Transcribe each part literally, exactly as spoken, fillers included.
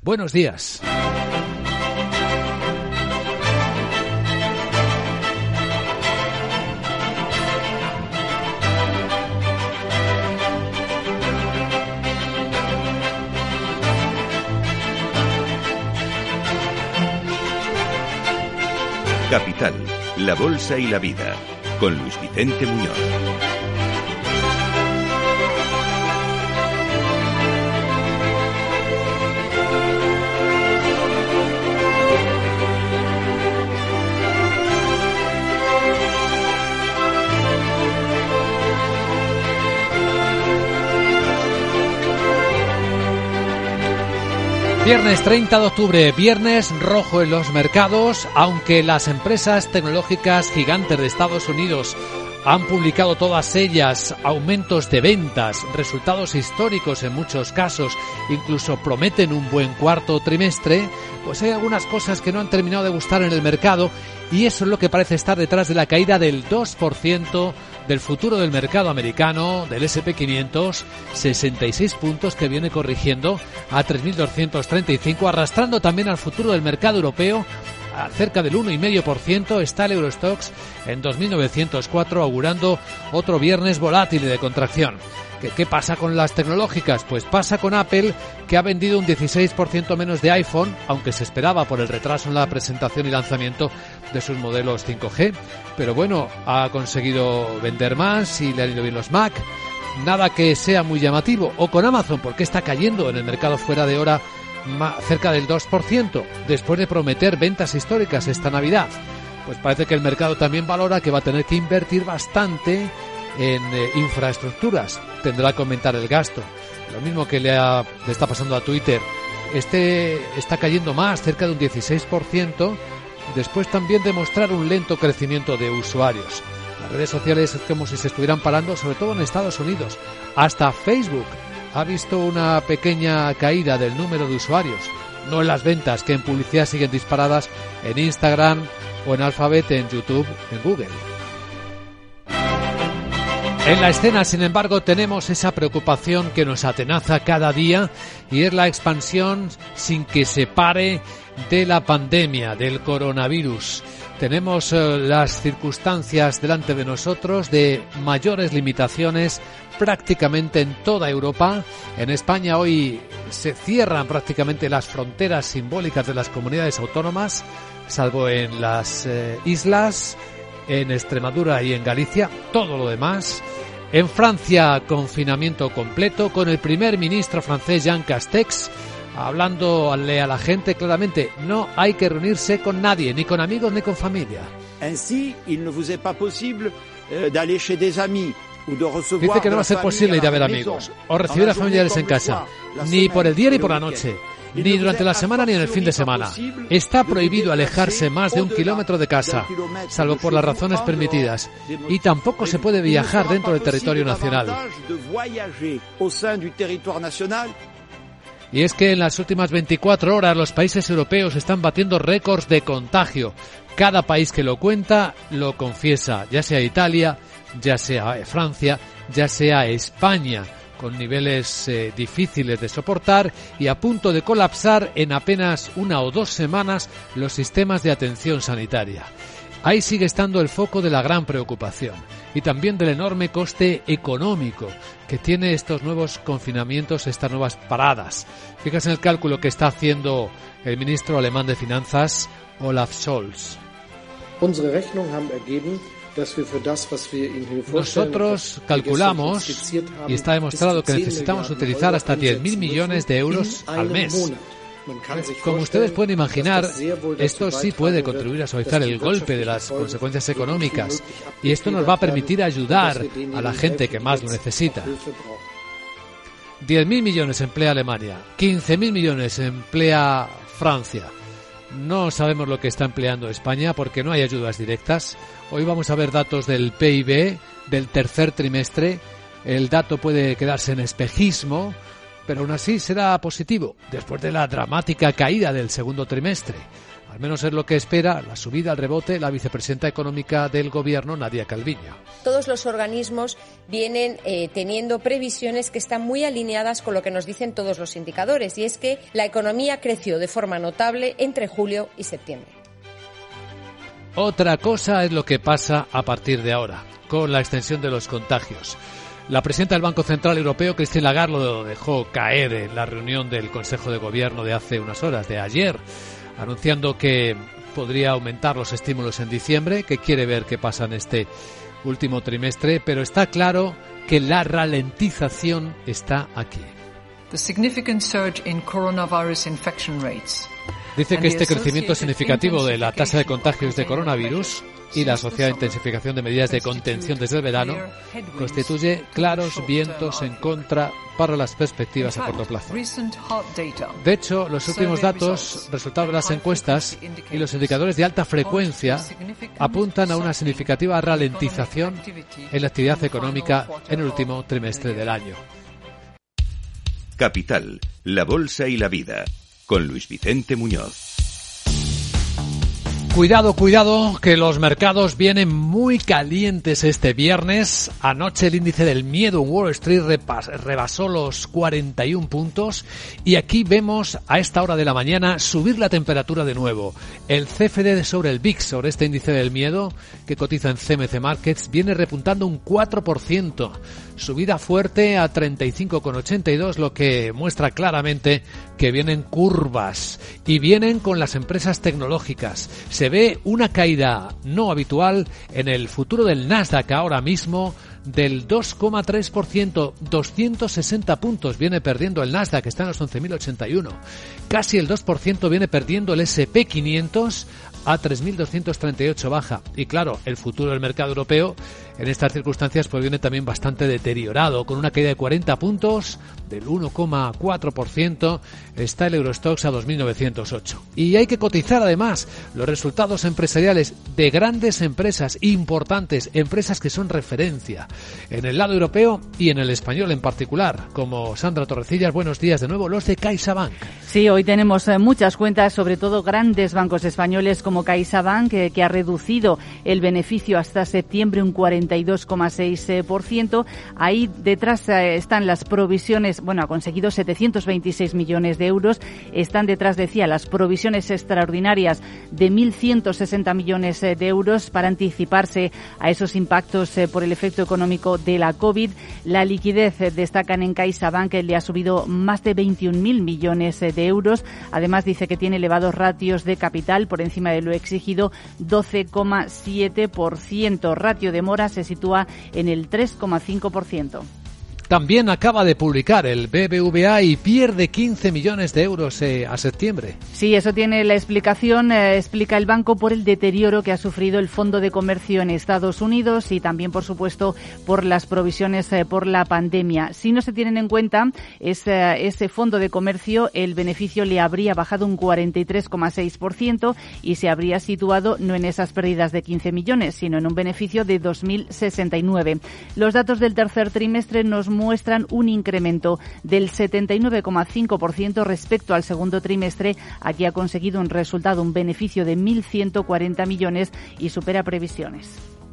Buenos días. Capital, la bolsa y la vida, con Luis Vicente Muñoz. Viernes treinta de octubre, viernes rojo en los mercados, aunque las empresas tecnológicas gigantes de Estados Unidos han publicado todas ellas aumentos de ventas, resultados históricos en muchos casos, incluso prometen un buen cuarto trimestre, pues hay algunas cosas que no han terminado de gustar en el mercado y eso es lo que parece estar detrás de la caída del dos por ciento del futuro del mercado americano, del ese and pe quinientos, sesenta y seis puntos que viene corrigiendo a tres mil doscientos treinta y cinco, arrastrando también al futuro del mercado europeo a cerca del uno coma cinco por ciento. Está el Eurostoxx en dos mil novecientos cuatro, augurando otro viernes volátil y de contracción. ¿Qué, ¿Qué pasa con las tecnológicas? Pues pasa con Apple, que ha vendido un dieciséis por ciento menos de iPhone, aunque se esperaba por el retraso en la presentación y lanzamiento de sus modelos cinco G. Pero bueno, ha conseguido vender más y le han ido bien los Mac. Nada que sea muy llamativo. O con Amazon, porque está cayendo en el mercado fuera de hora cerca del dos por ciento, después de prometer ventas históricas esta Navidad. Pues parece que el mercado también valora que va a tener que invertir bastante en eh, infraestructuras. Tendrá que aumentar el gasto. Lo mismo que le, ha, le está pasando a Twitter. Este está cayendo más, cerca de un dieciséis por ciento, después también de mostrar un lento crecimiento de usuarios. Las redes sociales es como si se estuvieran parando, sobre todo en Estados Unidos. Hasta Facebook ha visto una pequeña caída del número de usuarios, no en las ventas, que en publicidad siguen disparadas en Instagram o en Alphabet, en YouTube, en Google. En la escena, sin embargo, tenemos esa preocupación que nos atenaza cada día y es la expansión sin que se pare de la pandemia, del coronavirus. Tenemos eh, las circunstancias delante de nosotros de mayores limitaciones prácticamente en toda Europa. En España hoy se cierran prácticamente las fronteras simbólicas de las comunidades autónomas, salvo en las eh, islas, en Extremadura y en Galicia. Todo lo demás. En Francia, confinamiento completo, con el primer ministro francés Jean Castex hablándole a la gente claramente: no hay que reunirse con nadie, ni con amigos ni con familia. Ainsi, il ne vous est pas possible d'aller chez des amis. Dice que no va a ser posible ir a ver amigos o recibir a familiares en casa, ni por el día ni por la noche, ni durante la semana ni en el fin de semana. Está prohibido alejarse más de un kilómetro de casa, salvo por las razones permitidas, y tampoco se puede viajar dentro del territorio nacional. Y es que en las últimas veinticuatro horas los países europeos están batiendo récords de contagio. Cada país que lo cuenta lo confiesa, ya sea Italia, ya sea Francia, ya sea España, con niveles eh, difíciles de soportar y a punto de colapsar en apenas una o dos semanas los sistemas de atención sanitaria. Ahí sigue estando el foco de la gran preocupación y también del enorme coste económico que tiene estos nuevos confinamientos, estas nuevas paradas. Fíjate en el cálculo que está haciendo el ministro alemán de Finanzas, Olaf Scholz. Nosotros calculamos, y está demostrado, que necesitamos utilizar hasta diez mil millones de euros al mes. Como ustedes pueden imaginar, esto sí puede contribuir a suavizar el golpe de las consecuencias económicas y esto nos va a permitir ayudar a la gente que más lo necesita. diez mil millones emplea Alemania, quince mil millones emplea Francia. No sabemos lo que está empleando España porque no hay ayudas directas. Hoy vamos a ver datos del P I B del tercer trimestre. El dato puede quedarse en espejismo, pero aún así será positivo después de la dramática caída del segundo trimestre. Al menos es lo que espera la subida al rebote la vicepresidenta económica del Gobierno, Nadia Calviño. Todos los organismos vienen eh, teniendo previsiones que están muy alineadas con lo que nos dicen todos los indicadores, y es que la economía creció de forma notable entre julio y septiembre. Otra cosa es lo que pasa a partir de ahora, con la extensión de los contagios. La presidenta del Banco Central Europeo, Christine Lagarde, lo dejó caer en la reunión del Consejo de Gobierno de hace unas horas, de ayer, anunciando que podría aumentar los estímulos en diciembre, que quiere ver qué pasa en este último trimestre, pero está claro que la ralentización está aquí. The significant surge in coronavirus infection rates. Dice que este crecimiento significativo de la tasa de contagios de coronavirus y la asociada intensificación de medidas de contención desde el verano constituye claros vientos en contra para las perspectivas a corto plazo. De hecho, los últimos datos, resultados de las encuestas y los indicadores de alta frecuencia apuntan a una significativa ralentización en la actividad económica en el último trimestre del año. Capital, la bolsa y la vida, con Luis Vicente Muñoz. Cuidado, cuidado, que los mercados vienen muy calientes este viernes. Anoche el índice del miedo en Wall Street repas, rebasó los cuarenta y un puntos y aquí vemos a esta hora de la mañana subir la temperatura de nuevo. El C F D sobre el V I X, sobre este índice del miedo que cotiza en C M C Markets, viene repuntando un cuatro por ciento. Subida fuerte a treinta y cinco coma ochenta y dos, lo que muestra claramente que vienen curvas y vienen con las empresas tecnológicas. Se ve una caída no habitual en el futuro del Nasdaq ahora mismo del dos coma tres por ciento, doscientos sesenta puntos viene perdiendo el Nasdaq, que está en los once mil ochenta y uno. Casi el dos por ciento viene perdiendo el ese and pe quinientos a tres mil doscientos treinta y ocho baja. Y claro, el futuro del mercado europeo en estas circunstancias pues viene también bastante deteriorado, con una caída de cuarenta puntos, del uno coma cuatro por ciento, está el Eurostoxx a dos mil novecientos ocho. Y hay que cotizar además los resultados empresariales de grandes empresas importantes, empresas que son referencia en el lado europeo y en el español en particular, como Sandra Torrecillas. Buenos días de nuevo, los de CaixaBank. Sí, hoy tenemos muchas cuentas, sobre todo grandes bancos españoles como CaixaBank, que, que ha reducido el beneficio hasta septiembre un cuarenta y dos coma seis por ciento. Ahí detrás eh, están las provisiones, bueno, ha conseguido setecientos veintiséis millones de euros. Están detrás, decía, las provisiones extraordinarias de mil ciento sesenta millones de euros para anticiparse a esos impactos eh, por el efecto económico de la COVID. La liquidez, eh, destacan en CaixaBank, que le ha subido más de veintiún mil millones de euros. Además, dice que tiene elevados ratios de capital por encima de lo exigido, doce coma siete por ciento. Ratio de mora se sitúa en el tres coma cinco por ciento. También acaba de publicar el B B V A y pierde quince millones de euros eh, a septiembre. Sí, eso tiene la explicación, eh, explica el banco, por el deterioro que ha sufrido el Fondo de Comercio en Estados Unidos y también, por supuesto, por las provisiones eh, por la pandemia. Si no se tienen en cuenta ese, ese Fondo de Comercio, el beneficio le habría bajado un cuarenta y tres coma seis por ciento y se habría situado no en esas pérdidas de quince millones, sino en un beneficio de dos mil sesenta y nueve. Los datos del tercer trimestre nos muestran un incremento del setenta y nueve coma cinco por ciento respecto al segundo trimestre. Aquí ha conseguido un resultado, un beneficio de mil ciento cuarenta millones y supera previsiones.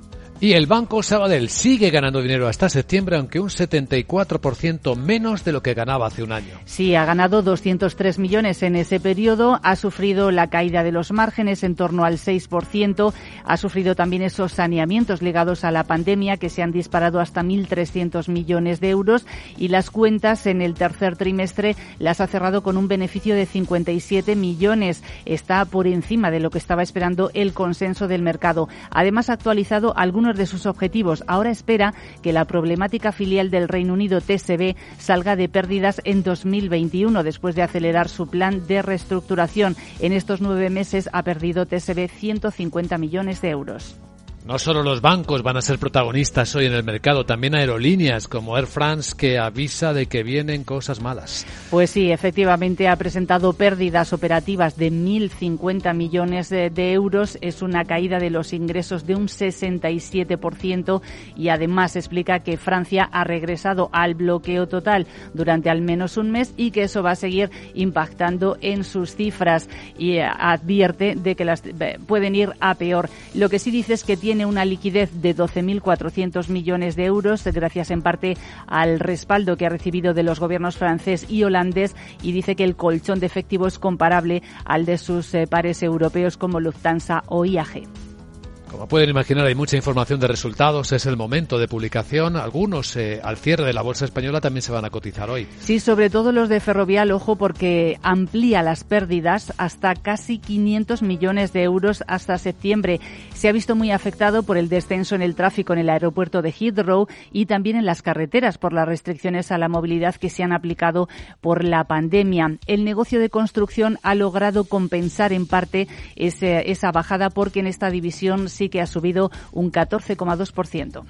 Y el Banco Sabadell sigue ganando dinero hasta septiembre, aunque un setenta y cuatro por ciento menos de lo que ganaba hace un año. Sí, ha ganado doscientos tres millones en ese periodo, ha sufrido la caída de los márgenes en torno al seis por ciento, ha sufrido también esos saneamientos ligados a la pandemia que se han disparado hasta mil trescientos millones de euros y las cuentas en el tercer trimestre las ha cerrado con un beneficio de cincuenta y siete millones. Está por encima de lo que estaba esperando el consenso del mercado. Además, ha actualizado algunos de sus objetivos. Ahora espera que la problemática filial del Reino Unido, T S B, salga de pérdidas en dos mil veintiuno, después de acelerar su plan de reestructuración. En estos nueve meses ha perdido T S B ciento cincuenta millones de euros. No solo los bancos van a ser protagonistas hoy en el mercado, también aerolíneas como Air France, que avisa de que vienen cosas malas. Pues sí, efectivamente ha presentado pérdidas operativas de mil cincuenta millones de, de euros. Es una caída de los ingresos de un sesenta y siete por ciento y además explica que Francia ha regresado al bloqueo total durante al menos un mes y que eso va a seguir impactando en sus cifras y eh, advierte de que las eh, pueden ir a peor. Lo que sí dice es que tiene Tiene una liquidez de doce mil cuatrocientos millones de euros, gracias en parte al respaldo que ha recibido de los gobiernos francés y holandés, y dice que el colchón de efectivo es comparable al de sus eh, pares europeos como Lufthansa o I A G. Como pueden imaginar, hay mucha información de resultados, es el momento de publicación. Algunos eh, al cierre de la bolsa española también se van a cotizar hoy. Sí, sobre todo los de Ferrovial, ojo, porque amplía las pérdidas hasta casi quinientos millones de euros hasta septiembre. Se ha visto muy afectado por el descenso en el tráfico en el aeropuerto de Heathrow y también en las carreteras por las restricciones a la movilidad que se han aplicado por la pandemia. El negocio de construcción ha logrado compensar en parte ese, esa bajada porque en esta división sí que ha subido un catorce coma dos por ciento.